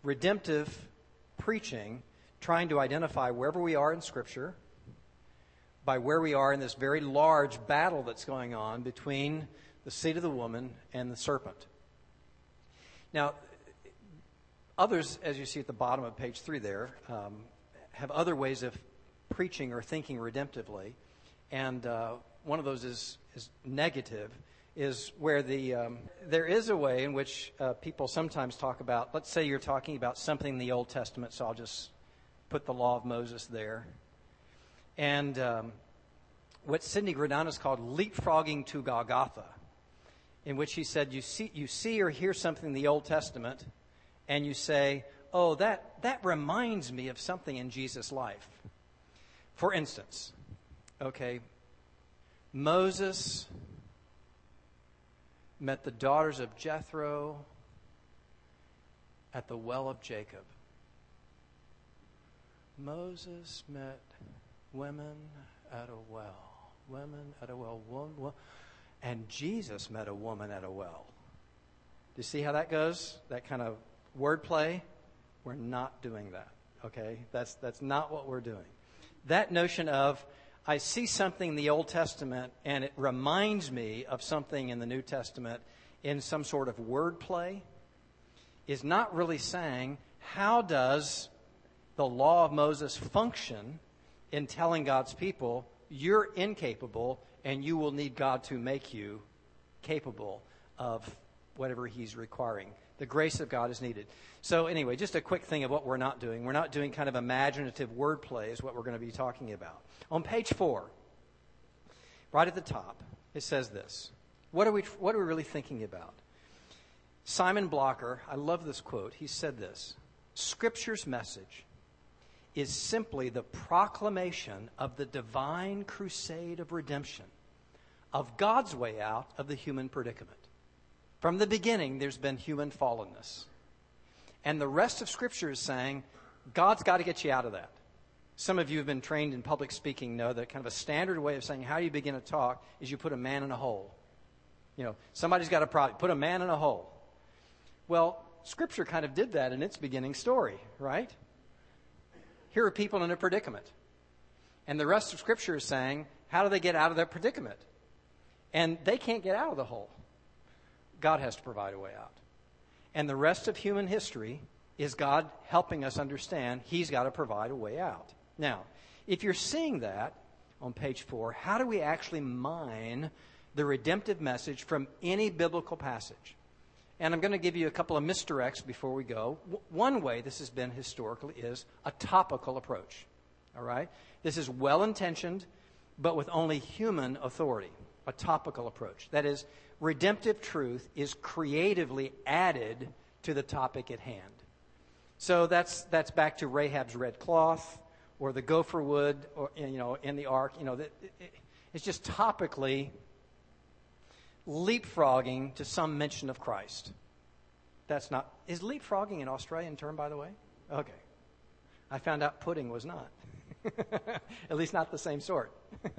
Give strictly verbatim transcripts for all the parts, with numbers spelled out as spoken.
redemptive preaching, trying to identify wherever we are in Scripture, by where we are in this very large battle that's going on between the seed of the woman and the serpent. Now, others, as you see at the bottom of page three there, um, have other ways of preaching or thinking redemptively. And uh, one of those is, is negative, is where the um, there is a way in which uh, people sometimes talk about, let's say you're talking about something in the Old Testament, so I'll just put the law of Moses there. And um, what Sidney Grodano's called leapfrogging to Golgotha, in which he said you see you see or hear something in the Old Testament, and you say, oh, that, that reminds me of something in Jesus' life. For instance, okay, Moses met the daughters of Jethro at the well of Jacob. Moses met women at a well. Women at a well. One, one. And Jesus met a woman at a well. Do you see how that goes? That kind of wordplay? We're not doing that. Okay? That's that's not what we're doing. That notion of, I see something in the Old Testament and it reminds me of something in the New Testament in some sort of wordplay, is not really saying, how does the law of Moses function in telling God's people, you're incapable and you will need God to make you capable of whatever He's requiring. The grace of God is needed. So anyway, just a quick thing of what we're not doing. We're not doing kind of imaginative wordplay is what we're going to be talking about. On page four, right at the top, it says this. What are we, what are we really thinking about? Simon Blocker, I love this quote. He said this: Scripture's message is simply the proclamation of the divine crusade of redemption, of God's way out of the human predicament. From the beginning, there's been human fallenness. And the rest of Scripture is saying, God's got to get you out of that. Some of you have been trained in public speaking know that kind of a standard way of saying how you begin a talk is you put a man in a hole. You know, somebody's got a problem. Put a man in a hole. Well, Scripture kind of did that in its beginning story, right? Here are people in a predicament. And the rest of Scripture is saying, how do they get out of their predicament? And they can't get out of the hole. God has to provide a way out. And the rest of human history is God helping us understand He's got to provide a way out. Now, if you're seeing that on page four, how do we actually mine the redemptive message from any biblical passage? And I'm going to give you a couple of misdirects before we go. W- one way this has been historically is a topical approach. All right? This is well-intentioned, but with only human authority. A topical approach. That is, redemptive truth is creatively added to the topic at hand. So that's that's back to Rahab's red cloth, or the gopher wood, or you know, in the ark. You know, that it, it's just topically leapfrogging to some mention of Christ. That's not... Is leapfrogging an Australian term, by the way? Okay. I found out pudding was not. At least not the same sort.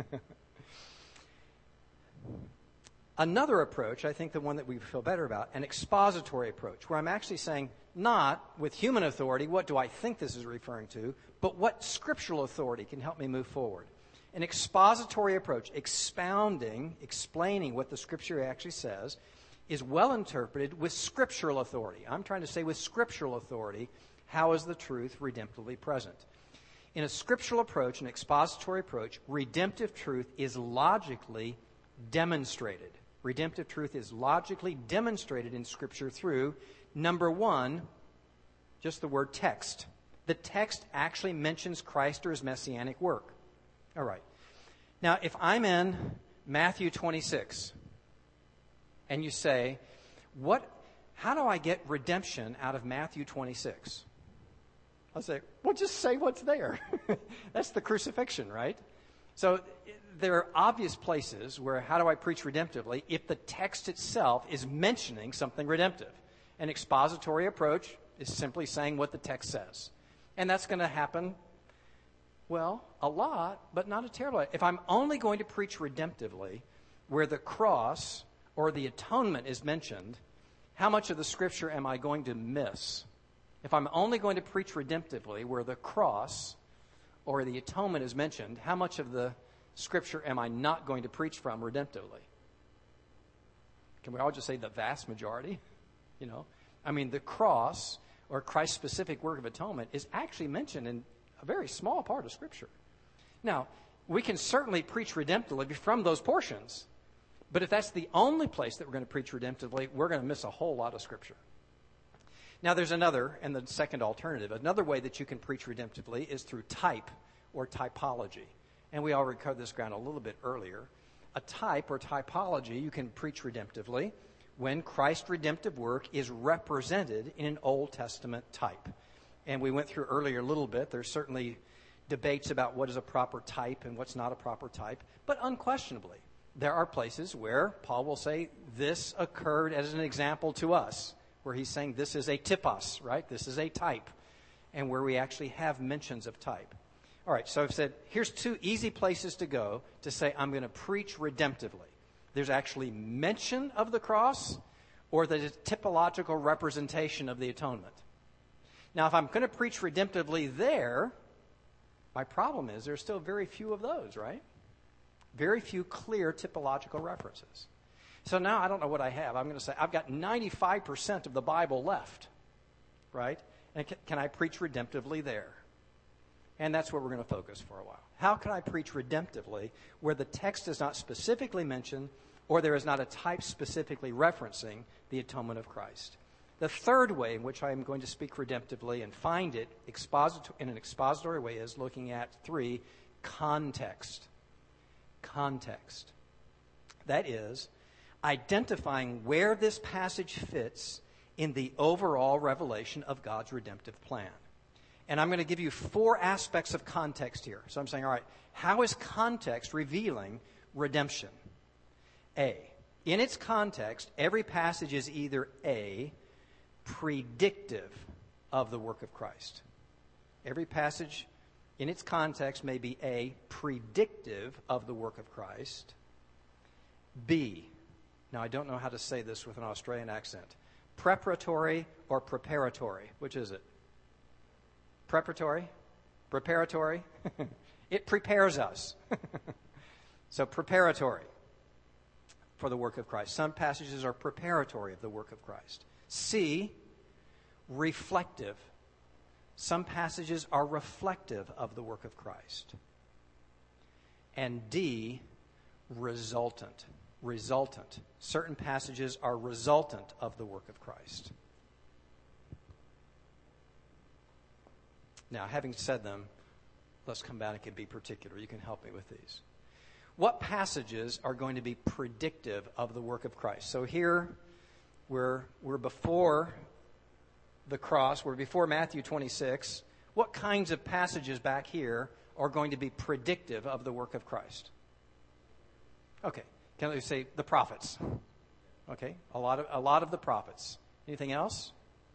Another approach, I think the one that we feel better about, an expository approach, where I'm actually saying, not with human authority, what do I think this is referring to, but what scriptural authority can help me move forward. An expository approach, expounding, explaining what the Scripture actually says, is well interpreted with scriptural authority. I'm trying to say with scriptural authority, how is the truth redemptively present? In a scriptural approach, an expository approach, redemptive truth is logically demonstrated. Redemptive truth is logically demonstrated in Scripture through, number one, just the word text. The text actually mentions Christ or His messianic work. All right. Now, if I'm in Matthew twenty-six, and you say, "What? How do I get redemption out of Matthew twenty-six?" I'll say, well, just say what's there. That's the crucifixion, right? So there are obvious places where how do I preach redemptively if the text itself is mentioning something redemptive? An expository approach is simply saying what the text says. And that's going to happen, well, a lot, but not a terrible lot. If I'm only going to preach redemptively where the cross or the atonement is mentioned, how much of the Scripture am I going to miss? If I'm only going to preach redemptively where the cross or the atonement is mentioned, how much of the Scripture am I not going to preach from redemptively? Can we all just say the vast majority? You know, I mean, the cross or Christ's specific work of atonement is actually mentioned in a very small part of Scripture. Now, we can certainly preach redemptively from those portions, but if that's the only place that we're going to preach redemptively, we're going to miss a whole lot of Scripture. Now, there's another, and the second alternative, another way that you can preach redemptively is through type or typology. And we already covered this ground a little bit earlier. A type or typology, you can preach redemptively when Christ's redemptive work is represented in an Old Testament type. And we went through earlier a little bit. There's certainly debates about what is a proper type and what's not a proper type. But unquestionably, there are places where Paul will say this occurred as an example to us, where he's saying this is a typos, right? This is a type, and where we actually have mentions of type. All right, so I've said, here's two easy places to go to say I'm going to preach redemptively. There's actually mention of the cross, or the typological representation of the atonement. Now, if I'm going to preach redemptively there, my problem is there's still very few of those, right? Very few clear typological references. So now I don't know what I have. I'm going to say I've got ninety-five percent of the Bible left, right? And can, can I preach redemptively there? And that's where we're going to focus for a while. How can I preach redemptively where the text does not specifically mention or there is not a type specifically referencing the atonement of Christ? The third way in which I am going to speak redemptively and find it expositor- in an expository way is looking at three, context. Context. That is, identifying where this passage fits in the overall revelation of God's redemptive plan. And I'm going to give you four aspects of context here. So I'm saying, all right, how is context revealing redemption? A, in its context, every passage is either A, predictive of the work of Christ. Every passage in its context may be A, predictive of the work of Christ. B, now I don't know how to say this with an Australian accent, preparatory or preparatory. Which is it? Preparatory? Preparatory? It prepares us. So preparatory for the work of Christ. Some passages are preparatory of the work of Christ. C, reflective. Some passages are reflective of the work of Christ. And D, resultant. Resultant. Certain passages are resultant of the work of Christ. Now, having said them, let's come back and be particular. You can help me with these. What passages are going to be predictive of the work of Christ? So here, we're, we're before the cross. We're before Matthew twenty-six. What kinds of passages back here are going to be predictive of the work of Christ? Okay. Can I say the prophets? Okay. A lot of, a lot of the prophets. Anything else?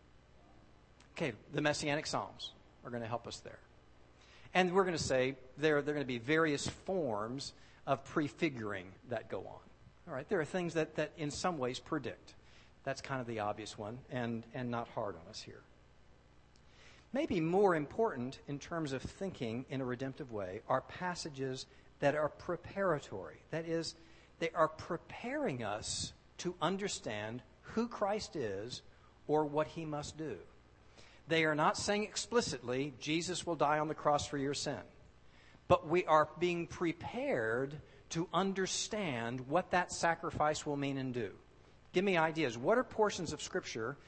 Okay. The Messianic Psalms are going to help us there. And we're going to say there, there are going to be various forms of prefiguring that go on. All right, there are things that, that in some ways predict. That's kind of the obvious one and, and not hard on us here. Maybe more important in terms of thinking in a redemptive way are passages that are preparatory. That is, they are preparing us to understand who Christ is or what he must do. They are not saying explicitly, Jesus will die on the cross for your sin. But we are being prepared to understand what that sacrifice will mean and do. Give me ideas. What are portions of Scripture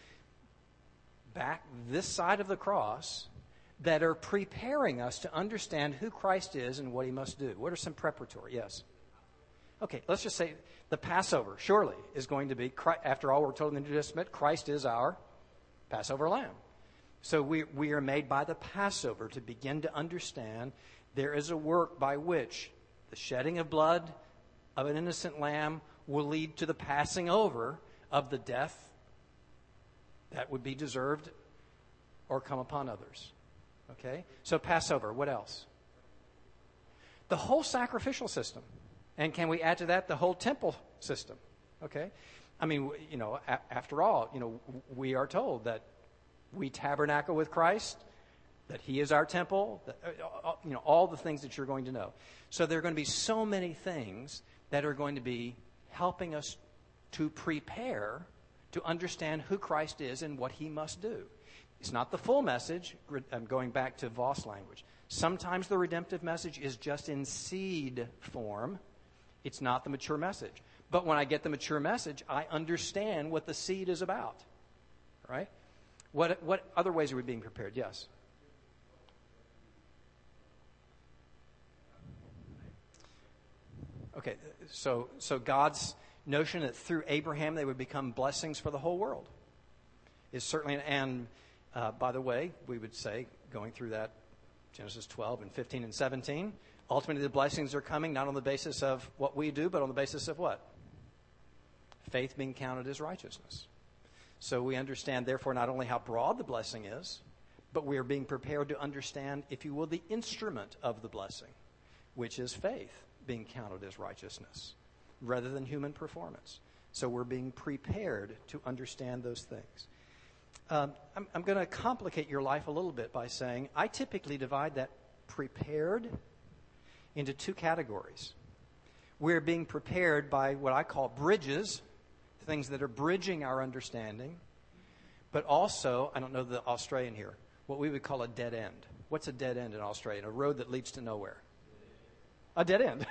back this side of the cross that are preparing us to understand who Christ is and what he must do? What are some preparatory? Yes. Okay, let's just say the Passover surely is going to be, after all, we're told in the New Testament, Christ is our Passover lamb. So we, we are made by the Passover to begin to understand there is a work by which the shedding of blood of an innocent lamb will lead to the passing over of the death that would be deserved or come upon others. Okay? So Passover, what else? The whole sacrificial system. And can we add to that the whole temple system? Okay? I mean, you know, a- after all, you know, we are told that we tabernacle with Christ, that he is our temple, that, uh, you know, all the things that you're going to know. So there are going to be so many things that are going to be helping us to prepare to understand who Christ is and what he must do. It's not the full message. I'm going back to Voss language. Sometimes the redemptive message is just in seed form. It's not the mature message. But when I get the mature message, I understand what the seed is about. Right? What what other ways are we being prepared? Yes. Okay, so so God's notion that through Abraham they would become blessings for the whole world is certainly, and uh, by the way, we would say, going through that, Genesis twelve and fifteen and seventeen, ultimately the blessings are coming not on the basis of what we do, but on the basis of what? Faith being counted as righteousness. So we understand, therefore, not only how broad the blessing is, but we are being prepared to understand, if you will, the instrument of the blessing, which is faith being counted as righteousness, rather than human performance. So we're being prepared to understand those things. Um, I'm, I'm going to complicate your life a little bit by saying I typically divide that prepared into two categories. We're being prepared by what I call bridges, things that are bridging our understanding, but also, I don't know the Australian here, what we would call a dead end. What's a dead end in Australia? A road that leads to nowhere. A dead end.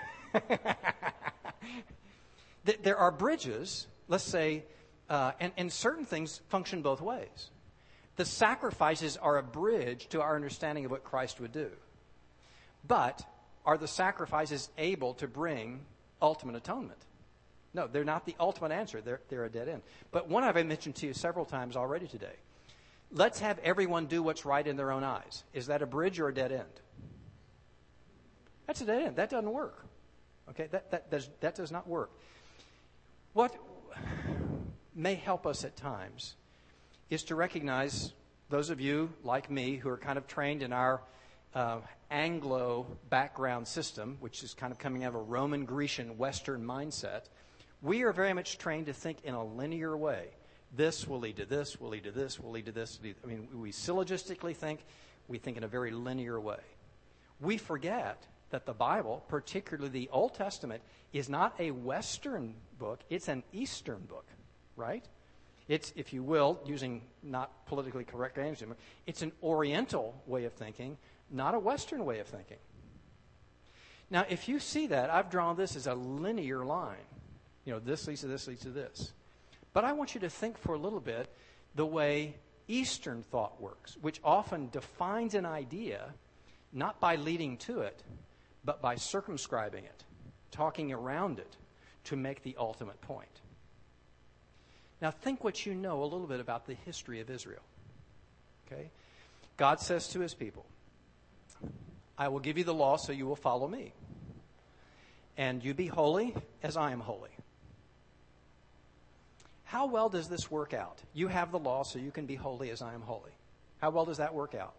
There are bridges, let's say, uh, and, and certain things function both ways. The sacrifices are a bridge to our understanding of what Christ would do. But are the sacrifices able to bring ultimate atonement? No, they're not the ultimate answer. They're, they're a dead end. But one I've mentioned to you several times already today. Let's have everyone do what's right in their own eyes. Is that a bridge or a dead end? That's a dead end. That doesn't work. Okay, that, that, does, that does not work. What may help us at times is to recognize those of you like me who are kind of trained in our uh, Anglo background system, which is kind of coming out of a Roman, Grecian, Western mindset. We are very much trained to think in a linear way. This will lead to this, will lead to this, will lead to this. I mean, we syllogistically think, we think in a very linear way. We forget that the Bible, particularly the Old Testament, is not a Western book, it's an Eastern book, right? It's, if you will, using not politically correct names, it's an Oriental way of thinking, not a Western way of thinking. Now, if you see that, I've drawn this as a linear line. You know, this leads to this, leads to this. But I want you to think for a little bit the way Eastern thought works, which often defines an idea not by leading to it, but by circumscribing it, talking around it to make the ultimate point. Now think what you know a little bit about the history of Israel. Okay? God says to his people, I will give you the law so you will follow me. And you be holy as I am holy. How well does this work out? You have the law so you can be holy as I am holy. How well does that work out?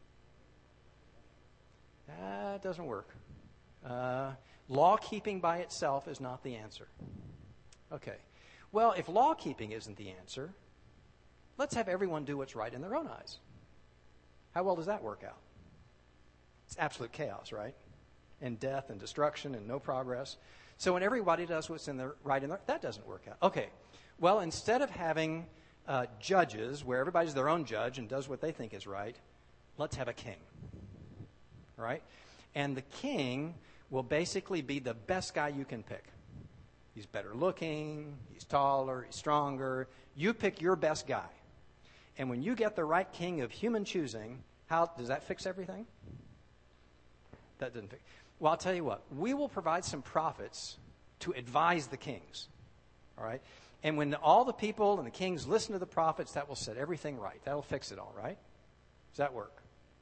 That doesn't work. Uh, law keeping by itself is not the answer. Okay. Well, if law keeping isn't the answer, let's have everyone do what's right in their own eyes. How well does that work out? It's absolute chaos, right? And death and destruction and no progress. So when everybody does what's in their right in their, that doesn't work out. Okay. Well, instead of having uh, judges where everybody's their own judge and does what they think is right, let's have a king. Right? And the king will basically be the best guy you can pick. He's better looking, he's taller, he's stronger. You pick your best guy. And when you get the right king of human choosing, how does that fix everything? That doesn't fix. Well, I'll tell you what. We will provide some prophets to advise the kings. All right? And when all the people and the kings listen to the prophets, that will set everything right. That will fix it all, right? Does that work?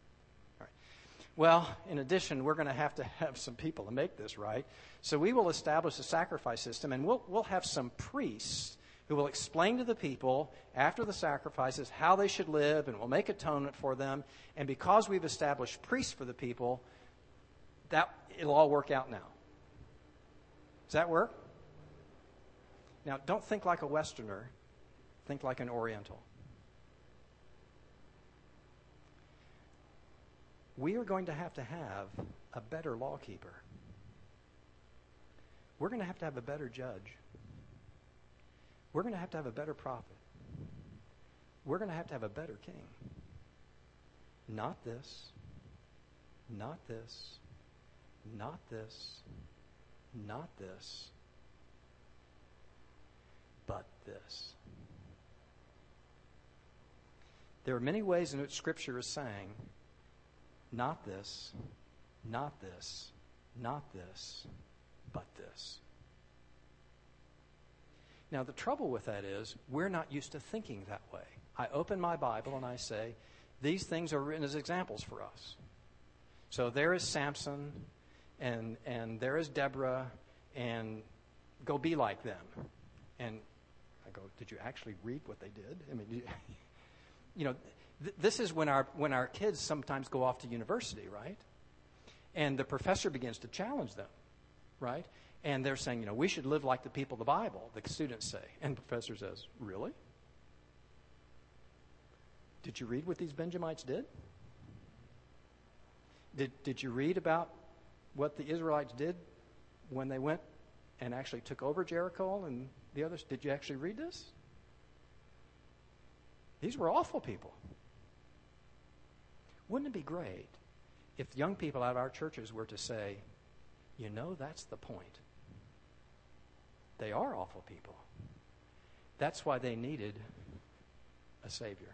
Well, in addition, we're going to have to have some people to make this right. So we will establish a sacrifice system, and we'll, we'll have some priests who will explain to the people after the sacrifices how they should live, and we'll make atonement for them. And because we've established priests for the people, that it'll all work out now. Does that work? Now, don't think like a Westerner. Think like an Oriental. we are going to have to have a better lawkeeper. We're going to have to have a better judge. We're going to have to have a better prophet. We're going to have to have a better king. Not this, not this, not this, not this, but this. There are many ways in which Scripture is saying, not this, not this, not this, but this. Now, the trouble with that is we're not used to thinking that way. I open my Bible and I say, these things are written as examples for us. So there is Samson, and and there is Deborah, and go be like them. And I go, did you actually read what they did? I mean, you, you know, th- this is when our when our kids sometimes go off to university, right? And the professor begins to challenge them, right? And they're saying, you know, we should live like the people of the Bible, the students say. And the professor says, really? Did you read what these Benjamites did? Did did you read about what the Israelites did when they went and actually took over Jericho and the others? Did you actually read this? These were awful people. Wouldn't it be great if young people out of our churches were to say, you know, that's the point. They are awful people. That's why they needed a Savior.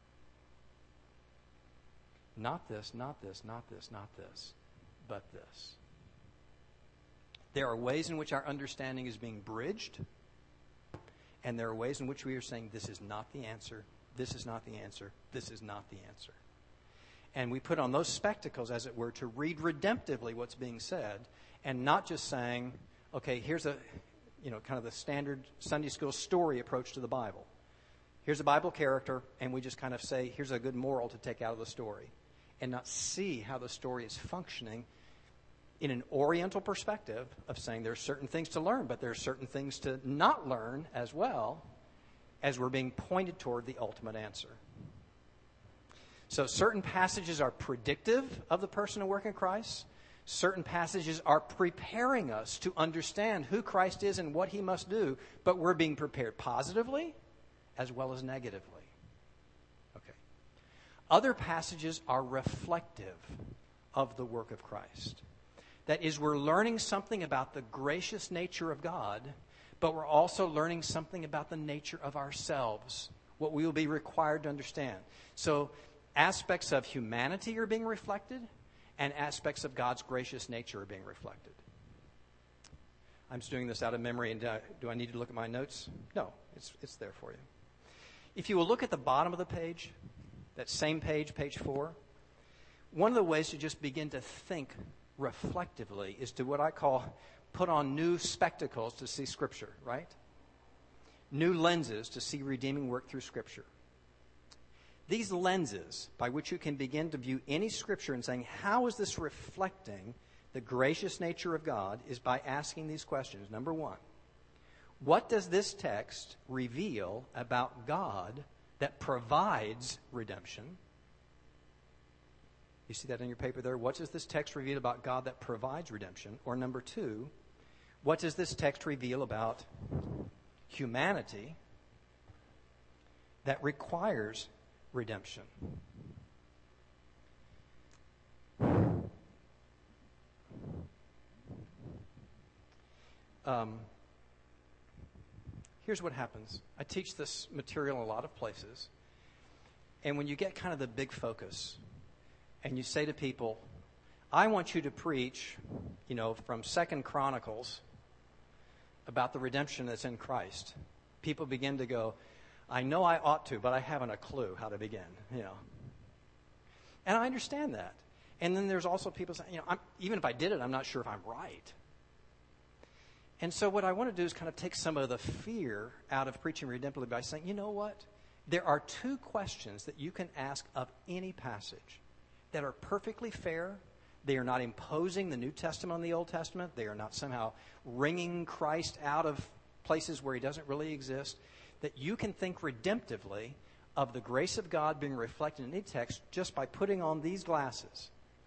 Not this, not this, not this, not this, but this. There are ways in which our understanding is being bridged, and there are ways in which we are saying, this is not the answer, this is not the answer, this is not the answer. And we put on those spectacles, as it were, to read redemptively what's being said, and not just saying, okay, here's a, you know, kind of the standard Sunday school story approach to the Bible. Here's a Bible character, and we just kind of say, here's a good moral to take out of the story, and not see how the story is functioning in an Oriental perspective of saying there are certain things to learn, but there are certain things to not learn as well, as we're being pointed toward the ultimate answer. So certain passages are predictive of the person and work in Christ. Certain passages are preparing us to understand who Christ is and what he must do, but we're being prepared positively as well as negatively. Okay. Other passages are reflective of the work of Christ. That is, we're learning something about the gracious nature of God, but we're also learning something about the nature of ourselves, what we will be required to understand. So aspects of humanity are being reflected, and aspects of God's gracious nature are being reflected. I'm just doing this out of memory, and uh, do I need to look at my notes? No, it's it's there for you. If you will look at the bottom of the page, that same page, page four, one of the ways to just begin to think reflectively is to what I call put on new spectacles to see Scripture, right? New lenses to see redeeming work through Scripture. These lenses by which you can begin to view any Scripture and saying, how is this reflecting the gracious nature of God, is by asking these questions. Number one, what does this text reveal about God that provides redemption? You see that in your paper there? What does this text reveal about God that provides redemption? Or number two, what does this text reveal about humanity that requires redemption? Um, here's what happens. I teach this material in a lot of places. And when you get kind of the big focus, and you say to people, I want you to preach, you know, from Second Chronicles about the redemption that's in Christ, people begin to go, I know I ought to, but I haven't a clue how to begin, you know. And I understand that. And then there's also people saying, you know, I'm, even if I did it, I'm not sure if I'm right. And so what I want to do is kind of take some of the fear out of preaching redemptively by saying, you know what? There are two questions that you can ask of any passage that are perfectly fair. They are not imposing the New Testament on the Old Testament. They are not somehow wringing Christ out of places where he doesn't really exist. That you can think redemptively of the grace of God being reflected in any text just by putting on these glasses.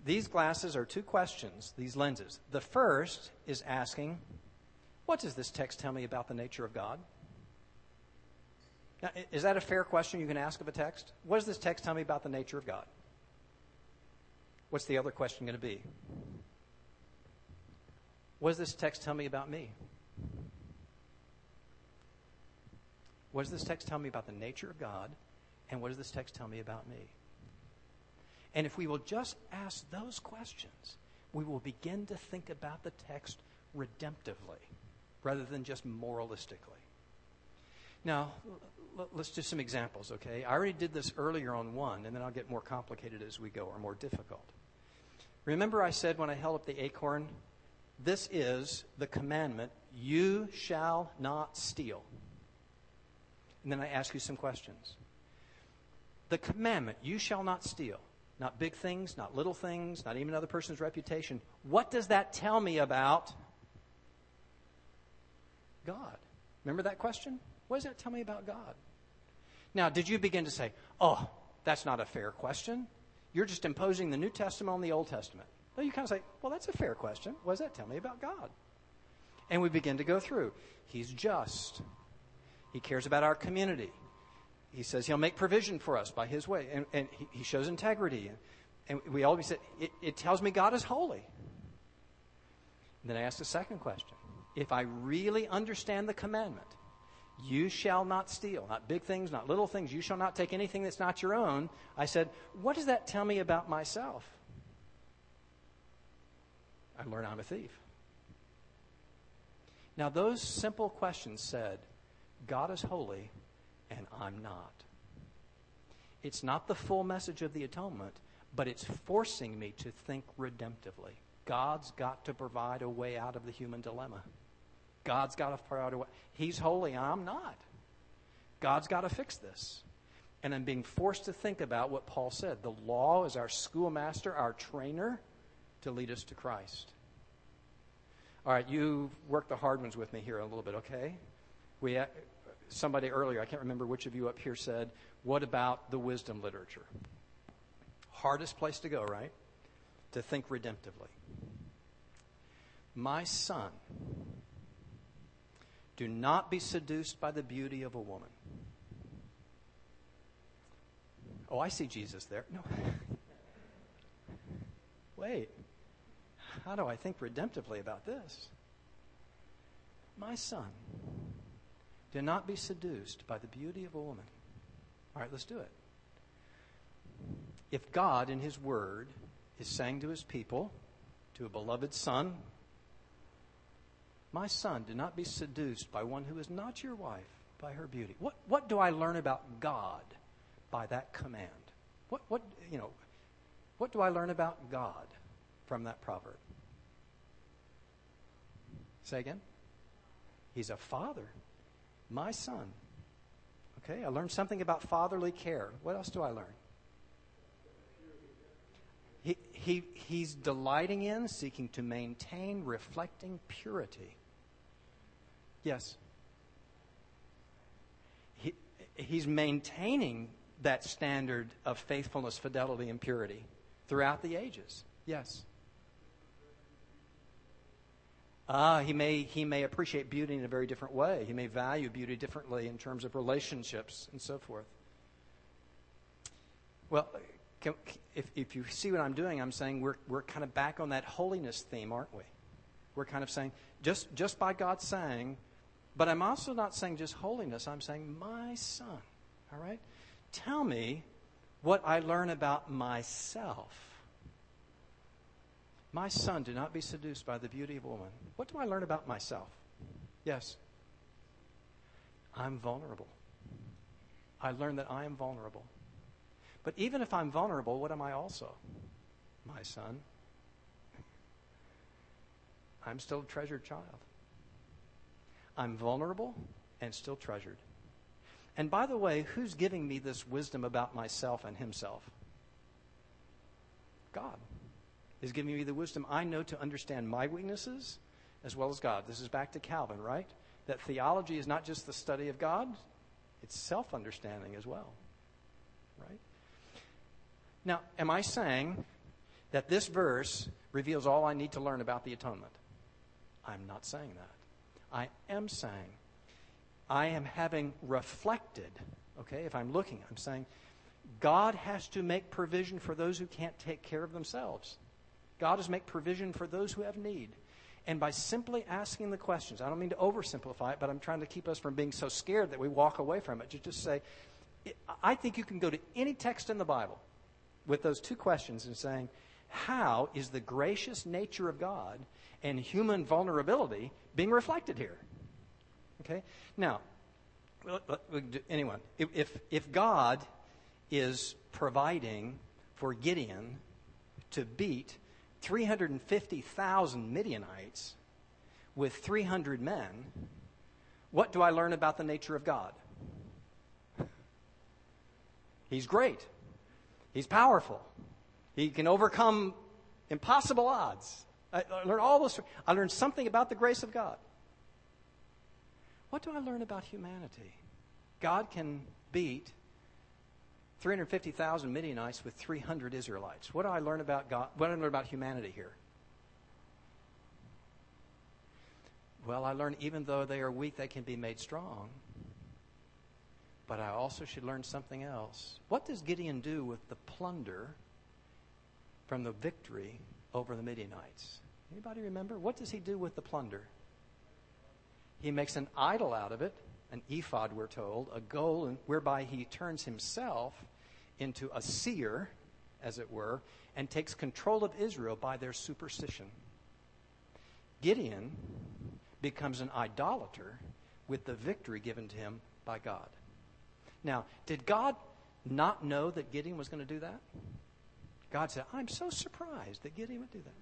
these glasses are two questions, these lenses. The first is asking, what does this text tell me about the nature of God? Now, is that a fair question you can ask of a text? What does this text tell me about the nature of God? What's the other question going to be? What does this text tell me about me? What does this text tell me about the nature of God? And what does this text tell me about me? And if we will just ask those questions, we will begin to think about the text redemptively rather than just moralistically. Now, l- let's do some examples, okay? I already did this earlier on one, and then I'll get more complicated as we go, or more difficult. Remember I said when I held up the acorn, this is the commandment, you shall not steal. And then I ask you some questions. The commandment, you shall not steal. Not big things, not little things, not even another person's reputation. What does that tell me about God? Remember that question? What does that tell me about God? Now, did you begin to say, oh, that's not a fair question? You're just imposing the New Testament on the Old Testament. Well, you kind of say, well, that's a fair question. What does that tell me about God? And we begin to go through. He's just. He cares about our community. He says he'll make provision for us by his way. And, and he, he shows integrity. And, and we always say, it, it tells me God is holy. And then I ask the second question. If I really understand the commandment, you shall not steal. Not big things, not little things. You shall not take anything that's not your own. I said, what does that tell me about myself? I learn I'm a thief. Now, those simple questions said, God is holy and I'm not. It's not the full message of the atonement, but it's forcing me to think redemptively. God's got to provide a way out of the human dilemma. God's got to provide a way. He's holy and I'm not. God's got to fix this. And I'm being forced to think about what Paul said. The law is our schoolmaster, our trainer to lead us to Christ. All right, you work the hard ones with me here a little bit, okay? We, somebody earlier, I can't remember which of you up here said, what about the wisdom literature? Hardest place to go, right? To think redemptively. My son, do not be seduced by the beauty of a woman. Oh, I see Jesus there. No. Wait. How do I think redemptively about this? My son, do not be seduced by the beauty of a woman. All right, let's do it. If God in his word is saying to his people, to a beloved son, my son, do not be seduced by one who is not your wife, by her beauty. What what do I learn about God by that command? What what you know, what do I learn about God from that proverb? Say again? He's a father. My son. Okay, I learned something about fatherly care. What else do I learn? He, he, he's delighting in, seeking to maintain, reflecting purity. Yes. He, he's maintaining that standard of faithfulness, fidelity, and purity throughout the ages. Yes. Ah, he may he may appreciate beauty in a very different way. He may value beauty differently in terms of relationships and so forth. Well, can, if if you see what I'm doing, I'm saying we're we're kind of back on that holiness theme, aren't we? We're kind of saying just just by God saying, but I'm also not saying just holiness. I'm saying my son. All right, tell me what I learn about myself. My son, do not be seduced by the beauty of a woman. What do I learn about myself? Yes. I'm vulnerable. I learn that I am vulnerable. But even if I'm vulnerable, what am I also? My son. I'm still a treasured child. I'm vulnerable and still treasured. And by the way, who's giving me this wisdom about myself and himself? God is giving me the wisdom I know to understand my weaknesses as well as God. This is back to Calvin, right? That theology is not just the study of God, it's self-understanding as well, right? Now, am I saying that this verse reveals all I need to learn about the atonement. I'm not saying that. I am saying I am having reflected, okay, if I'm looking, I'm saying God has to make provision for those who can't take care of themselves. God has make provision for those who have need. And by simply asking the questions, I don't mean to oversimplify it, but I'm trying to keep us from being so scared that we walk away from it. To just say, I think you can go to any text in the Bible with those two questions and saying, how is the gracious nature of God and human vulnerability being reflected here? Okay? Now, anyone, if, if God is providing for Gideon to beat three hundred fifty thousand Midianites with three hundred men, what do I learn about the nature of God? He's great. He's powerful. He can overcome impossible odds. I, I learn all those. I learned something about the grace of God. What do I learn about humanity? God can beat three hundred fifty thousand Midianites with three hundred Israelites. What do I learn about God? What do I learn about humanity here? Well, I learn even though they are weak, they can be made strong. But I also should learn something else. What does Gideon do with the plunder from the victory over the Midianites? Anybody remember? What does he do with the plunder? He makes an idol out of it, an ephod, we're told, a goal whereby he turns himself into a seer, as it were, and takes control of Israel by their superstition. Gideon becomes an idolater with the victory given to him by God. Now, did God not know that Gideon was going to do that? God said, I'm so surprised that Gideon would do that.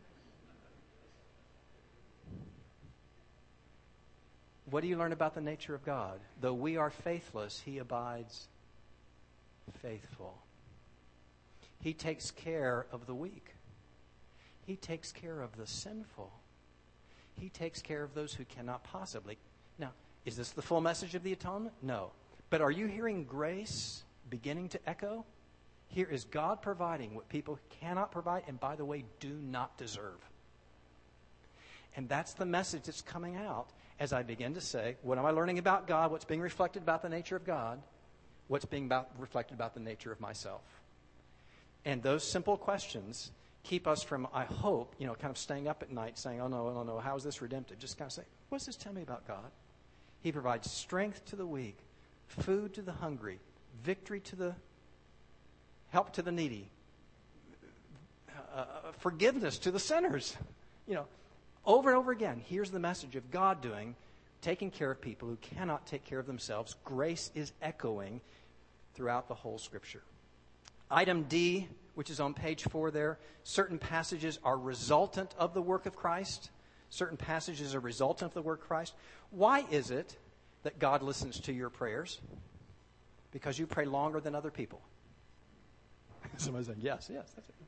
What do you learn about the nature of God? Though we are faithless, he abides faithful. He takes care of the weak. He takes care of the sinful. He takes care of those who cannot possibly. Now, is this the full message of the atonement? No. But are you hearing grace beginning to echo? Here is God providing what people cannot provide and, by the way, do not deserve. And that's the message that's coming out as I begin to say, what am I learning about God? What's being reflected about the nature of God? What's being about, reflected about the nature of myself? And those simple questions keep us from, I hope, you know, kind of staying up at night saying, oh, no, no, no, how is this redemptive? Just kind of say, what does this tell me about God? He provides strength to the weak, food to the hungry, victory to the, help to the needy, uh, forgiveness to the sinners. You know, over and over again, here's the message of God doing, taking care of people who cannot take care of themselves. Grace is echoing throughout the whole Scripture. Item D, which is on page four there, certain passages are resultant of the work of Christ. Certain passages are resultant of the work of Christ. Why is it that God listens to your prayers? Because you pray longer than other people. Somebody's saying, yes, yes, that's it.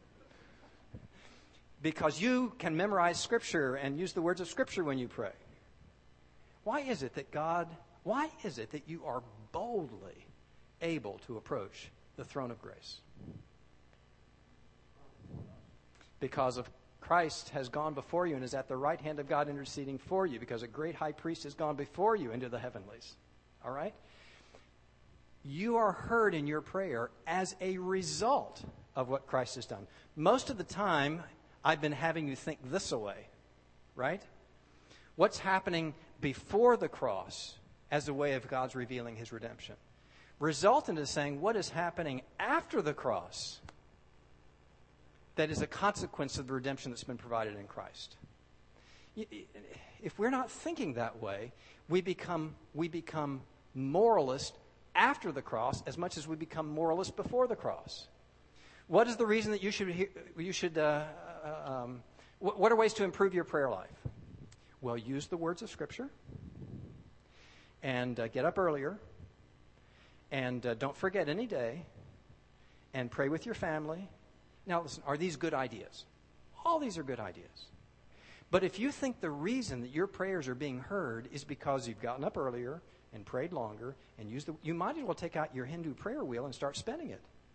Because you can memorize Scripture and use the words of Scripture when you pray. Why is it that God, why is it that you are boldly able to approach the throne of grace? Because of Christ has gone before you and is at the right hand of God interceding for you, because a great high priest has gone before you into the heavenlies. All right? You are heard in your prayer as a result of what Christ has done. Most of the time, I've been having you think this away, right? What's happening before the cross as a way of God's revealing his redemption? Resultant is saying what is happening after the cross that is a consequence of the redemption that's been provided in Christ. If we're not thinking that way, we become we become moralist after the cross as much as we become moralist before the cross. What is the reason that you should you should uh, um, what are ways to improve your prayer life? Well, use the words of Scripture and uh, get up earlier, and uh, don't forget any day, and pray with your family. Now, listen, are these good ideas? All these are good ideas. But if you think the reason that your prayers are being heard is because you've gotten up earlier and prayed longer and used the, you might as well take out your Hindu prayer wheel and start spinning it.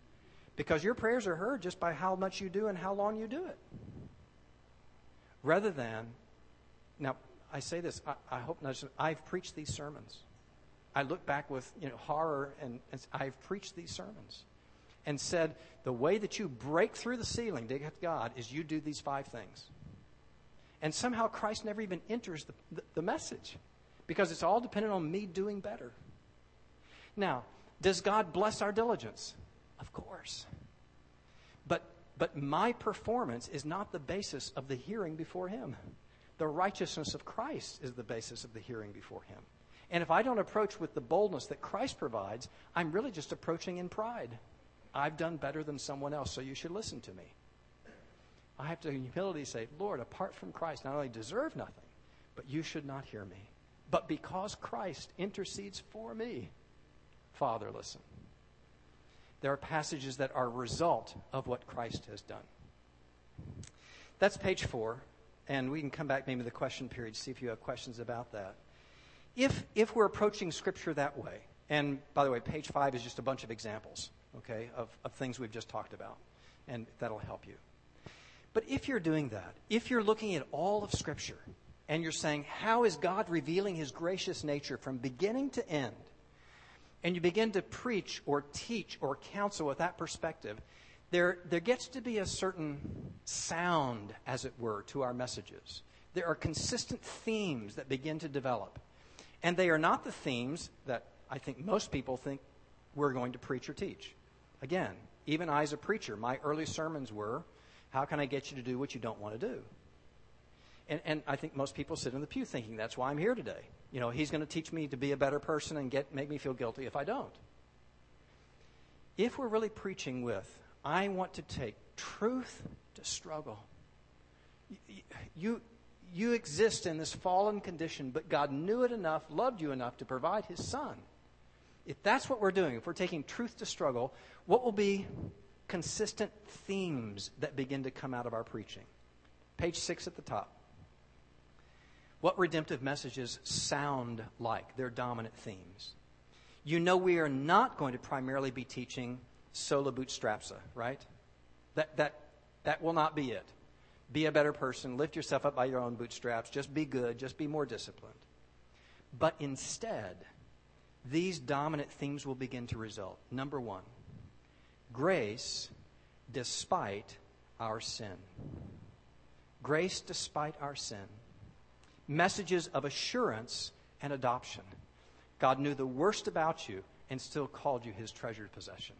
Because your prayers are heard just by how much you do and how long you do it. Rather than, now I say this, I, I hope not, I've preached these sermons. I look back with you know horror and, and I've preached these sermons and said the way that you break through the ceiling to get to God is you do these five things. And somehow Christ never even enters the, the, the message because it's all dependent on me doing better. Now, does God bless our diligence? Of course. But but my performance is not the basis of the hearing before him. The righteousness of Christ is the basis of the hearing before him. And if I don't approach with the boldness that Christ provides, I'm really just approaching in pride. I've done better than someone else, so you should listen to me. I have to in humility say, Lord, apart from Christ, not only deserve nothing, but you should not hear me. But because Christ intercedes for me, Father, listen. There are passages that are a result of what Christ has done. That's page four, and we can come back maybe to the question period, see if you have questions about that. If if we're approaching Scripture that way, and by the way, page five is just a bunch of examples, okay, of, of things we've just talked about, and that'll help you. But if you're doing that, if you're looking at all of Scripture, and you're saying, how is God revealing his gracious nature from beginning to end, and you begin to preach or teach or counsel with that perspective, there, there gets to be a certain sound, as it were, to our messages. There are consistent themes that begin to develop. And they are not the themes that I think most people think we're going to preach or teach. Again, even I as a preacher, my early sermons were, how can I get you to do what you don't want to do? And, and I think most people sit in the pew thinking that's why I'm here today. You know, he's going to teach me to be a better person and get make me feel guilty if I don't. If we're really preaching with, I want to take truth to struggle. You, you, you exist in this fallen condition, but God knew it enough, loved you enough to provide his Son. If that's what we're doing, if we're taking truth to struggle, what will be consistent themes that begin to come out of our preaching? Page six at the top. What redemptive messages sound like their dominant themes? You know we are not going to primarily be teaching sola bootstrapsa, right? That that that will not be it. Be a better person, lift yourself up by your own bootstraps, just be good, just be more disciplined. But instead, these dominant themes will begin to result. Number one, grace despite our sin. Grace despite our sin. Messages of assurance and adoption. God knew the worst about you and still called you his treasured possession.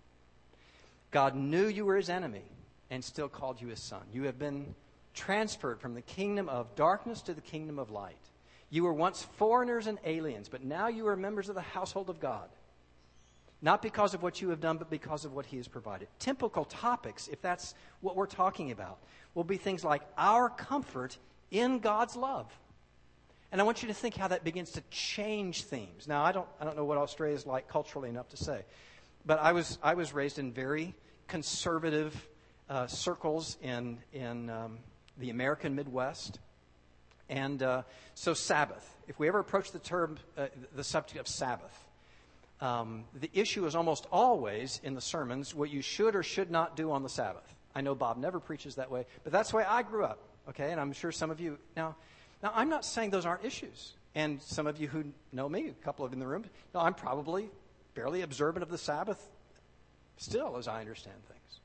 God knew you were his enemy and still called you his son. You have been transferred from the kingdom of darkness to the kingdom of light. You were once foreigners and aliens, but now you are members of the household of God. Not because of what you have done, but because of what he has provided. Typical topics, if that's what we're talking about, will be things like our comfort in God's love. And I want you to think how that begins to change themes. Now, I don't I don't know what Australia is like culturally enough to say, but I was I was raised in very conservative uh, circles in in um, the American Midwest, and uh, so Sabbath. If we ever approach the term uh, the subject of Sabbath, um, the issue is almost always in the sermons what you should or should not do on the Sabbath. I know Bob never preaches that way, but that's the way I grew up. Okay, and I'm sure some of you now. Now, I'm not saying those aren't issues. And some of you who know me, a couple of in the room, no, I'm probably fairly observant of the Sabbath still, as I understand things.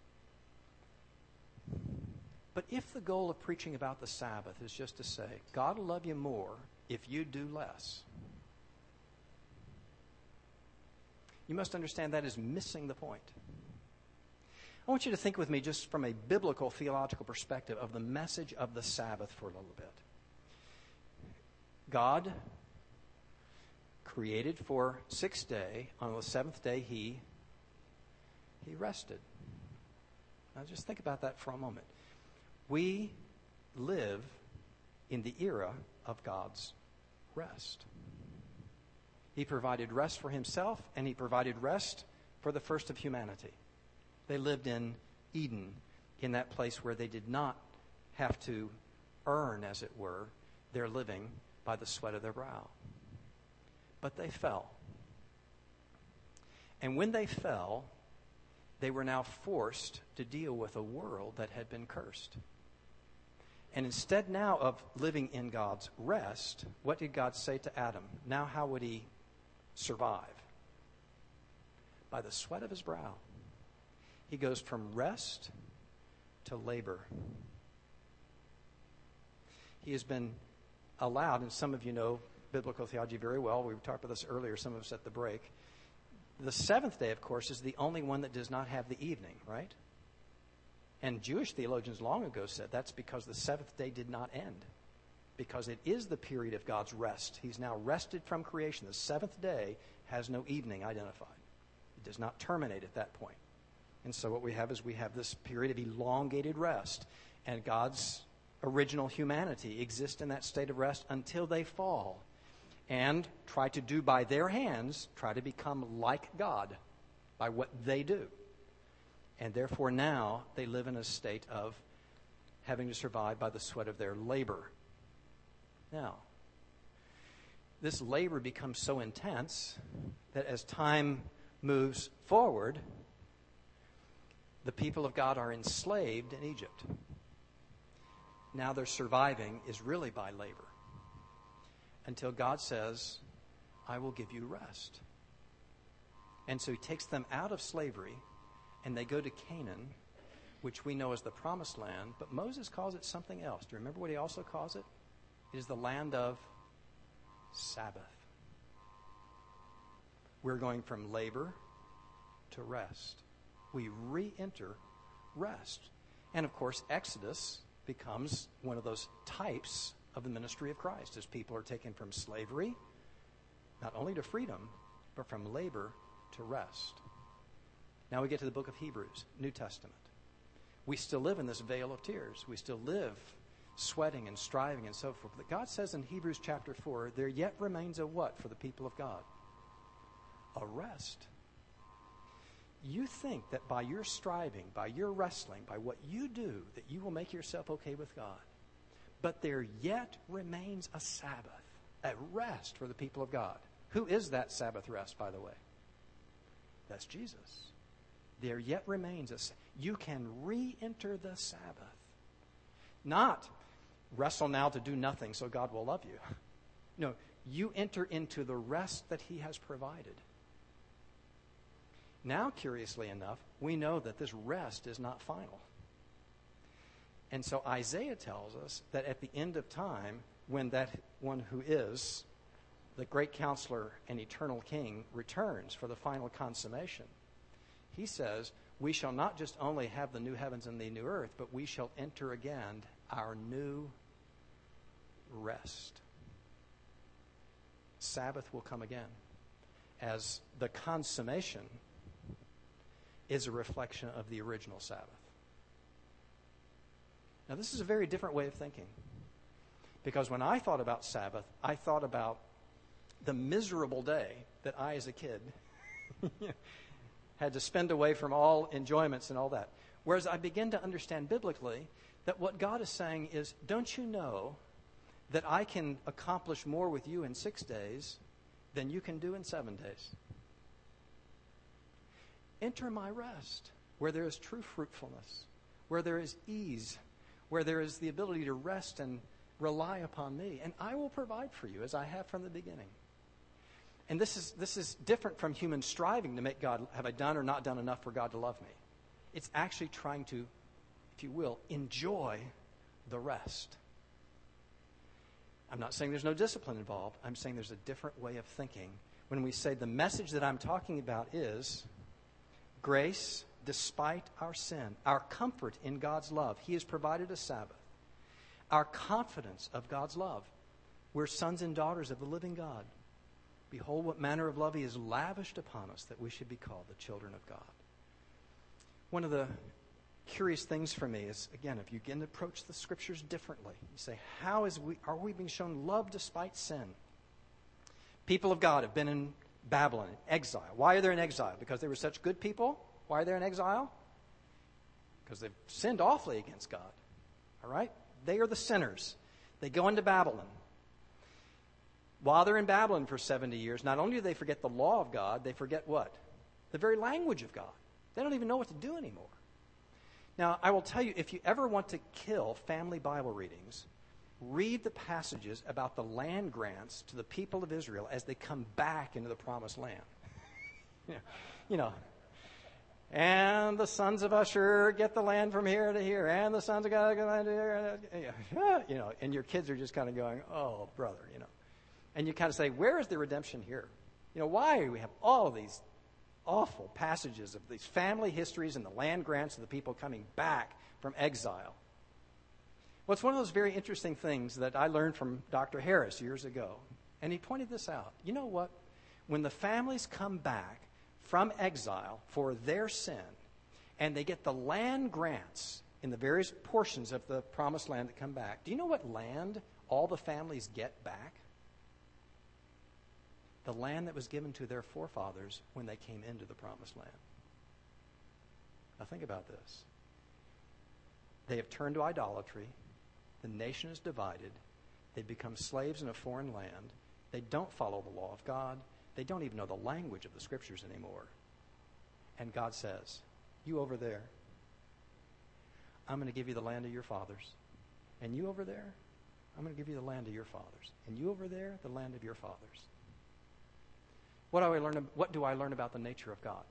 But if the goal of preaching about the Sabbath is just to say, God will love you more if you do less, you must understand that is missing the point. I want you to think with me just from a biblical theological perspective of the message of the Sabbath for a little bit. God created for sixth day. On the seventh day, he, he rested. Now just think about that for a moment. We live in the era of God's rest. He provided rest for himself, and he provided rest for the first of humanity. They lived in Eden, in that place where they did not have to earn, as it were, their living by the sweat of their brow. But they fell. And when they fell, they were now forced to deal with a world that had been cursed. And instead now of living in God's rest, what did God say to Adam? Now how would he survive? By the sweat of his brow. He goes from rest to labor. He has been allowed, and some of you know biblical theology very well. We talked about this earlier, some of us at the break. The seventh day, of course, is the only one that does not have the evening, right? And Jewish theologians long ago said that's because the seventh day did not end. Because it is the period of God's rest. He's now rested from creation. The seventh day has no evening identified. It does not terminate at that point. And so what we have is we have this period of elongated rest. And God's original humanity exists in that state of rest until they fall. And try to do by their hands, try to become like God by what they do. And therefore now they live in a state of having to survive by the sweat of their labor. Now, this labor becomes so intense that as time moves forward, the people of God are enslaved in Egypt. Now their surviving is really by labor. Until God says, I will give you rest. And so he takes them out of slavery, and they go to Canaan, which we know as the promised land, but Moses calls it something else. Do you remember what he also calls it? It is the land of Sabbath. We're going from labor to rest. We re-enter rest. And of course, Exodus becomes one of those types of the ministry of Christ as people are taken from slavery, not only to freedom, but from labor to rest. Now we get to the book of Hebrews, New Testament. We still live in this vale of tears. We still live sweating and striving and so forth. But God says in Hebrews chapter four, there yet remains a what for the people of God? A rest. You think that by your striving, by your wrestling, by what you do, that you will make yourself okay with God. But there yet remains a Sabbath, a rest for the people of God. Who is that Sabbath rest, by the way? That's Jesus. There yet remains a Sabbath. You can re-enter the Sabbath. Not wrestle now to do nothing so God will love you. No, you enter into the rest that he has provided. Now, curiously enough, we know that this rest is not final. And so Isaiah tells us that at the end of time, when that one who is the great counselor and eternal king returns for the final consummation, he says, we shall not just only have the new heavens and the new earth, but we shall enter again our new rest. Sabbath will come again as the consummation is a reflection of the original Sabbath. Now, this is a very different way of thinking. Because when I thought about Sabbath, I thought about the miserable day that I, as a kid, had to spend away from all enjoyments and all that. Whereas I begin to understand biblically that what God is saying is, don't you know that I can accomplish more with you in six days than you can do in seven days? Enter my rest, where there is true fruitfulness, where there is ease, where there is the ability to rest and rely upon me, and I will provide for you as I have from the beginning. And this is this is different from human striving to make God, have I done or not done enough for God to love me? It's actually trying to, if you will, enjoy the rest. I'm not saying there's no discipline involved. I'm saying there's a different way of thinking. When we say the message that I'm talking about is grace despite our sin, our comfort in God's love. He has provided a Sabbath. Our confidence of God's love. We're sons and daughters of the living God. Behold, what manner of love he has lavished upon us that we should be called the children of God. One of the curious things for me is, again, if you begin to approach the scriptures differently, you say, how is we, are we being shown love despite sin? People of God have been in Babylon, in exile. Why are they in exile? Because they were such good people? Why are they in exile? Because they've sinned awfully against God. All right? They are the sinners. They go into Babylon. While they're in Babylon for seventy years, not only do they forget the law of God, they forget what? The very language of God. They don't even know what to do anymore. Now, I will tell you, if you ever want to kill family Bible readings, read the passages about the land grants to the people of Israel as they come back into the promised land. you, know, you know, and the sons of Asher get the land from here to here, and the sons of God get the land to here. You know, and your kids are just kind of going, oh, brother, you know. And you kind of say, where is the redemption here? You know, why do we have all of these awful passages of these family histories and the land grants of the people coming back from exile? Well, it's one of those very interesting things that I learned from Doctor Harris years ago. And he pointed this out. You know what? When the families come back from exile for their sin, and they get the land grants in the various portions of the promised land that come back, do you know what land all the families get back? The land that was given to their forefathers when they came into the promised land. Now think about this. They have turned to idolatry. The nation is divided. They become slaves in a foreign land. They don't follow the law of God. They don't even know the language of the Scriptures anymore. And God says, you over there, I'm going to give you the land of your fathers. And you over there, I'm going to give you the land of your fathers. And you over there, the land of your fathers. What do I learn, what do I learn about the nature of God?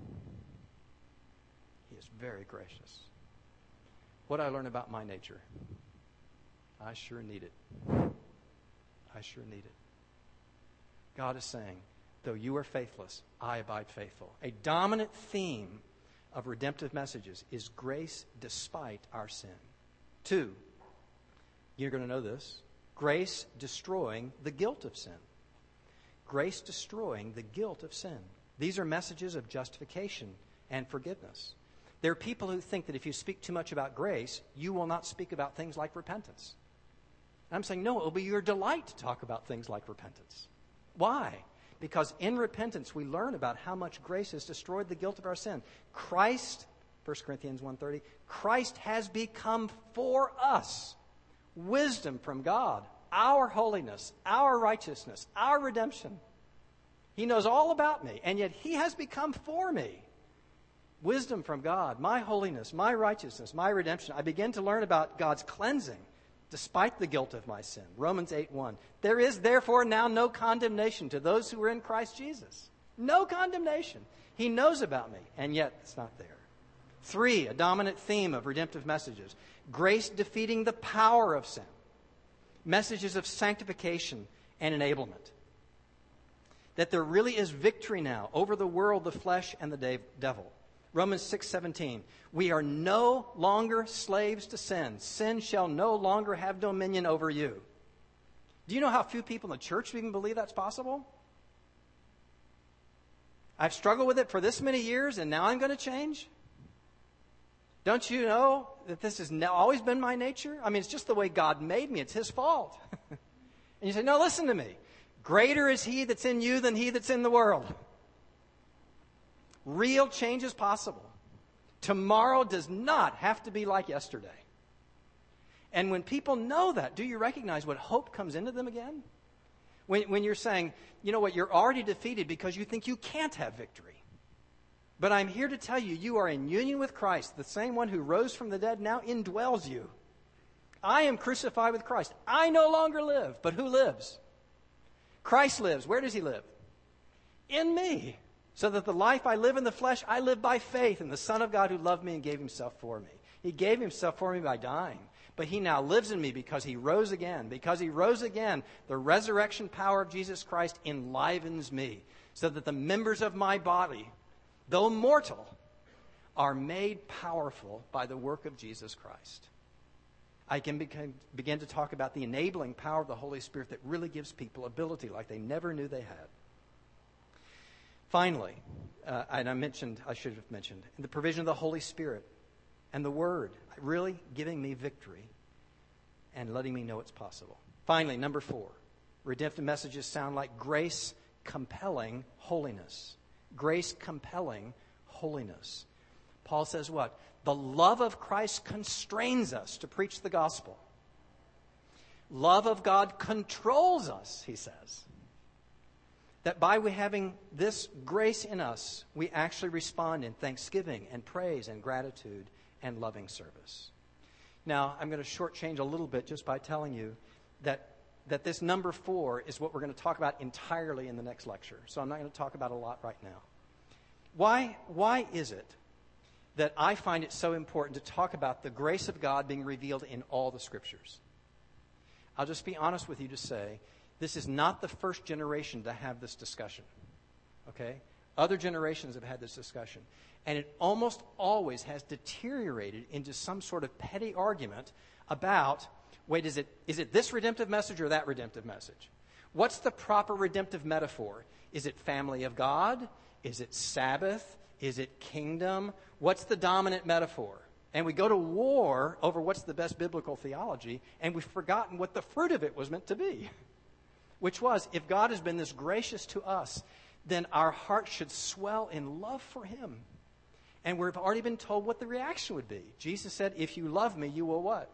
He is very gracious. What do I learn about my nature? I sure need it. I sure need it. God is saying, though you are faithless, I abide faithful. A dominant theme of redemptive messages is grace despite our sin. Two, you're going to know this, grace destroying the guilt of sin. Grace destroying the guilt of sin. These are messages of justification and forgiveness. There are people who think that if you speak too much about grace, you will not speak about things like repentance. I'm saying, no, it will be your delight to talk about things like repentance. Why? Because in repentance, we learn about how much grace has destroyed the guilt of our sin. Christ, First Corinthians one thirty, Christ has become for us wisdom from God, our holiness, our righteousness, our redemption. He knows all about me, and yet He has become for me wisdom from God, my holiness, my righteousness, my redemption. I begin to learn about God's cleansing despite the guilt of my sin. Romans eight one. There is therefore now no condemnation to those who are in Christ Jesus. No condemnation. He knows about me, and yet it's not there. Three, a dominant theme of redemptive messages. Grace defeating the power of sin. Messages of sanctification and enablement. That there really is victory now over the world, the flesh, and the devil. Romans six seventeen. We are no longer slaves to sin. Sin shall no longer have dominion over you. Do you know how few people in the church even believe that's possible? I've struggled with it for this many years, and now I'm going to change? Don't you know that this has always been my nature? I mean, it's just the way God made me. It's His fault. And you say, no, listen to me. Greater is He that's in you than he that's in the world. Real change is possible. Tomorrow does not have to be like yesterday. And when people know that, do you recognize what hope comes into them again? When, when you're saying, you know what, you're already defeated because you think you can't have victory. But I'm here to tell you, you are in union with Christ. The same one who rose from the dead now indwells you. I am crucified with Christ. I no longer live, but who lives? Christ lives. Where does He live? In me. So that the life I live in the flesh, I live by faith in the Son of God who loved me and gave Himself for me. He gave Himself for me by dying. But He now lives in me because He rose again. Because He rose again, the resurrection power of Jesus Christ enlivens me. So that the members of my body, though mortal, are made powerful by the work of Jesus Christ. I can begin, begin to talk about the enabling power of the Holy Spirit that really gives people ability like they never knew they had. Finally, uh, and I mentioned, I should have mentioned, the provision of the Holy Spirit and the Word, really giving me victory and letting me know it's possible. Finally, number four, redemptive messages sound like grace compelling holiness. Grace compelling holiness. Paul says what? The love of Christ constrains us to preach the gospel. Love of God controls us, he says. that by we having this grace in us, we actually respond in thanksgiving and praise and gratitude and loving service. Now, I'm going to shortchange a little bit just by telling you that, that this number four is what we're going to talk about entirely in the next lecture. So I'm not going to talk about it a lot right now. Why, why is it that I find it so important to talk about the grace of God being revealed in all the Scriptures? I'll just be honest with you to say, this is not the first generation to have this discussion. Okay? Other generations have had this discussion. And it almost always has deteriorated into some sort of petty argument about, wait, is it is it this redemptive message or that redemptive message? What's the proper redemptive metaphor? Is it family of God? Is it Sabbath? Is it kingdom? What's the dominant metaphor? And we go to war over what's the best biblical theology, and we've forgotten what the fruit of it was meant to be. Which was, if God has been this gracious to us, then our hearts should swell in love for Him. And we've already been told what the reaction would be. Jesus said, if you love me, you will what?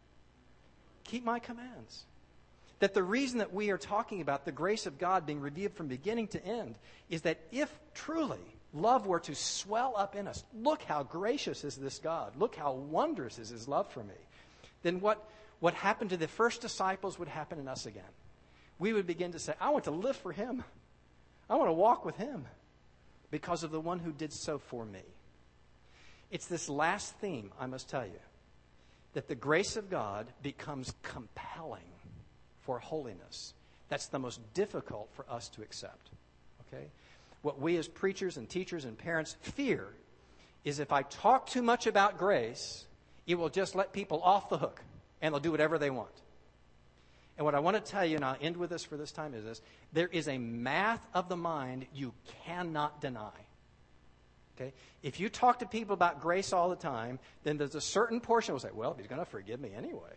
Keep my commands. That the reason that we are talking about the grace of God being revealed from beginning to end is that if truly love were to swell up in us, look how gracious is this God, look how wondrous is His love for me, then what, what happened to the first disciples would happen in us again. We would begin to say, I want to live for Him. I want to walk with Him because of the one who did so for me. It's this last theme, I must tell you, that the grace of God becomes compelling for holiness. That's the most difficult for us to accept. Okay? What we as preachers and teachers and parents fear is if I talk too much about grace, it will just let people off the hook and they'll do whatever they want. And what I want to tell you, and I'll end with this for this time, is this. There is a math of the mind you cannot deny. Okay? If you talk to people about grace all the time, then there's a certain portion who will say, well, He's going to forgive me anyway.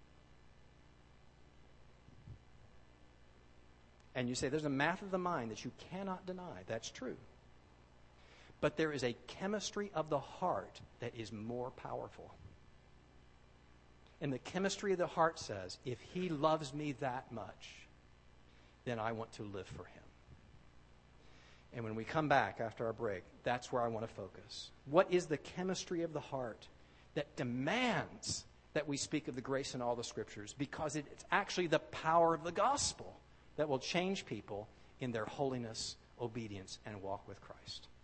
And you say, there's a math of the mind that you cannot deny. That's true. But there is a chemistry of the heart that is more powerful. And the chemistry of the heart says, if He loves me that much, then I want to live for Him. And when we come back after our break, that's where I want to focus. What is the chemistry of the heart that demands that we speak of the grace in all the Scriptures? Because it's actually the power of the gospel that will change people in their holiness, obedience, and walk with Christ.